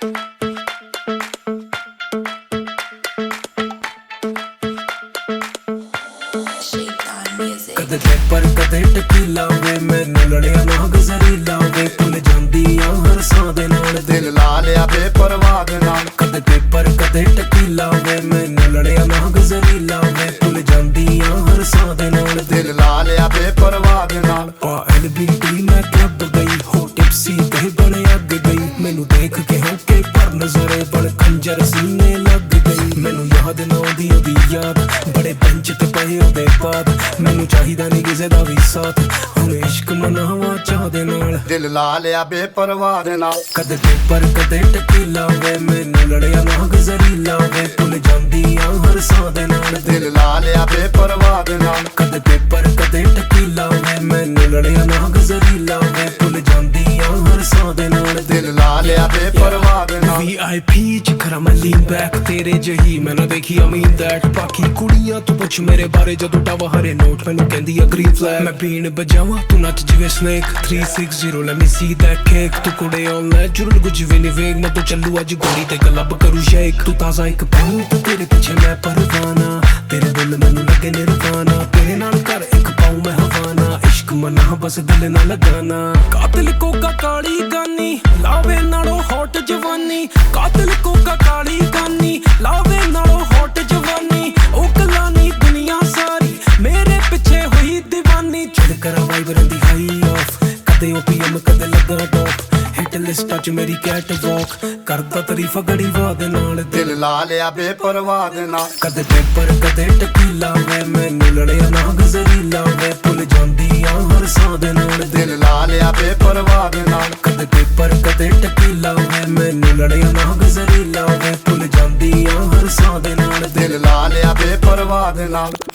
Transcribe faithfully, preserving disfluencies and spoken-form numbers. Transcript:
ਕਦੇ ਪੇਪਰ ਕਦੇ ਟਕੀਲਾ ਵੇ ਮੈਨੂੰ ਲੜਿਆ ਨਾ ਗੁਜ਼ਰੀਲਾ ਵੇ ਭੁੱਲ ਜਾਂਦੀ ਆ ਹਰ ਸਾਹ ਦੇ ਨਾਲ ਦਿਲ ਲਾ ਲਿਆ ਬੇਪਰਵਾਹ ਦੇ ਨਾਲ। ਕਦੇ ਪੇਪਰ ਕਦੇ ਟਕੀਲਾ ਵੇ ਮੈਨੂੰ ਲੜਿਆ ਨਾ ਗੁਜ਼ਰੀਲਾ ਵੇ ਭੁੱਲ ਜਾਂਦੀ ਆ ਹਰ ਸਾਹ ਦੇ ਨਾਲ ਦਿਲ ਲਾ ਲਿਆ ਬੇਪਰਵਾਹ ਦੇ ਨਾਲ। ਪਾ ਐਲ ਬੀ ਟੀ ਮੈਂ ਕਲੱਬ ਗਈ ਹੋ ਟਿਪਸੀ ਤੇ ਬਣੇ ਅੱਗ ਗਈ ਮੈਨੂੰ ਦੇਖ ਕੇ ਹੋ ਕੇ ਪਰ ਨਜ਼ਰੇ ਬੜ ਖੰਜਰ ਸੀਨੇ ਲੱਗ ਗਈ ਮੈਨੂੰ ਯਾਦ ਨਾ ਆਉਂਦੀ ਉਹਦੀ ਯਾਦ ਬੜੇ ਬੈਂਚ ਤੇ ਪਏ ਉਹਦੇ ਬਾਅਦ ਮੈਨੂੰ ਚਾਹੀਦਾ ਨਹੀਂ ਕਿਸੇ ਦਾ ਵੀ ਸਾਥ ਹੁਣ ਇਸ਼ਕ ਮਨਾਵਾ ਚਾਹ ਦੇ ਨਾਲ ਦਿਲ ਲਾ ਲਿਆ ਬੇਪਰਵਾਹ ਦੇ ਨਾਲ। ਕਦੇ ਪੇਪਰ ਕਦੇ ਟਕੀਲਾ ਵੇ ਮੈਨੂੰ ਲੜਿਆ ਨਾ ਗੁਜ਼ਰੀਲਾ ਵੇ ਭੁੱਲ ਜਾਂਦੀ ਆ ਹਰ ਸਾਹ ਦੇ ਨਾਲ ਦਿਲ ਲਾ ਲਿਆ ਬੇਪਰਵਾਹ ਦੇ ਨਾਲ। ਕਦੇ ਪੇਪਰ ਕਦੇ ਟਕੀਲਾ ਵੇ ਮੈਨੂੰ ਲੜਿਆ ਨਾ ਗੁਜ਼ਰੀਲਾ ਵੇ ਭੁੱਲ ਜਾਂਦੀ ਆ ਹਰ ਸਾਹ ਦੇ ਨਾਲ ਦਿਲ ਲਾ ਲਿਆ ਬੇਪਰਵਾਹ ਦੇ ਨਾਲ। ਵੀ ਆਈ ਪੀ ਚ ਖਰਾ ਮੈਂ ਲੀਨ ਬੈਕ ਤੇਰੇ ਜਹੀ ਮੈਂ ਨਾ ਦੇਖੀ I mean that ਬਾਕੀ ਕੁੜੀਆਂ ਤੂੰ ਪੁੱਛ ਮੇਰੇ ਬਾਰੇ ਜਦੋਂ ਟਾਵਾ ਹਰੇ ਨੋਟ ਮੈਨੂੰ ਕਹਿੰਦੀ ਆ ਗ੍ਰੀਨ ਫਲੈਗ ਮੈਂ ਪੀਣ ਬਜਾਵਾਂ ਤੂੰ ਨੱਚ ਜਿਵੇਂ snake three sixty let me see that cake ਤੂੰ ਕੁੜੇ ਆਨ ਲੈ ਜੁਰਲ ਕੁਝ ਵੀ ਨਹੀਂ ਵੇਗ ਮੈਂ ਤੂੰ ਚੱਲੂ ਅੱਜ ਗੋਲੀ ਤੇ ਕਲੱਬ ਕਰੂ ਸ਼ੇਕ ਤੂੰ ਤਾਜ਼ਾ ਇੱਕ ਪੈਨ ਤੇ ਤੇਰੇ ਪਿੱਛੇ ਮੈਂ ਪਰਵਾਨਾ ਤੇਰੇ ਦਿਲ ਮੈਨੂੰ ਲੱਗੇ ਨਿਰਵਾਨਾ ਤੇਰੇ ਨਾਲ ਕਰ ਇੱਕ ਪਾਉ ਮੈਂ ਹਵਾਨਾ ਇਸ਼ਕ ਮਨਾ ਬਸ ਦਿਲ ਨਾਲ ਲਗਾਨਾ ਕਾਤਲ ਕੋਕਾ ਕਾਲੀ ਗਾਨੀ ਲਾਵੇ ਨਾਲੋਂ ਹੌਟ ਜਵਾਨੀ ਕਾਤਲ ਕੋਕਾ ਕਾਲੀ ਗਾਨੀ ਲਾਵੇ ਨਾਲੋਂ ਹੌਟ ਜਵਾਨੀ ਉਹ ਕਲਾਨੀ ਦੁਨੀਆ ਸਾਰੀ ਮੇਰੇ ਪਿੱਛੇ ਹੋਈ دیਵਾਨੀ ਚੜ ਕਰਾਂ ਵਾਈਬ ਰਹਿੰਦੀ ਹਾਈ ਆਫ ਕਦੇ ਓ ਪੀ ਐਮ ਕਦੇ ਲੱਗਾ ਟੌਪ ਹਿੱਟ ਲਿਸਟਾਂ ਚ ਮੇਰੀ ਕੈਟ ਵਾਕ ਕਰਦਾ ਤਾਰੀਫ ਗੜੀ ਵਾਹ ਦੇ ਨਾਲ ਦਿਲ ਲਾ ਲਿਆ ਬੇਪਰਵਾਹ ਦੇ ਨਾਲ। ਕਦੇ ਪੇਪਰ ਕਦੇ ਟਕੀਲਾ ਵੇ ਮੈਨੂੰ ਲੜਿਆ ਨਾ ਗੁਜ਼ਰੀਲਾ ਵੇ ਭੁੱਲ ਜਾਂਦੀ ਆ ਹਰ ਸਾਹ ਦੇ ਨਾਲ ਦਿਲ ਲਾ ਲਿਆ ਬੇਪਰਵਾਹ ਦੇ ਨਾਲ। ਕਦੇ ਪੇਪਰ ਕਦੇ ਟਕੀਲਾ ਵੇ ਮੈਨੂੰ ਲੜਿਆ ਨਾ ਗੁਜ਼ਰੀਲਾ ਵੇ ਭੁੱਲ ਜਾਂਦੀ ਆ ਹਰ ਸਾਹ ਦੇ ਨਾਲ ਦਿਲ ਲਾ ਲਿਆ ਬੇਪਰਵਾਹ ਦੇ ਨਾਲ।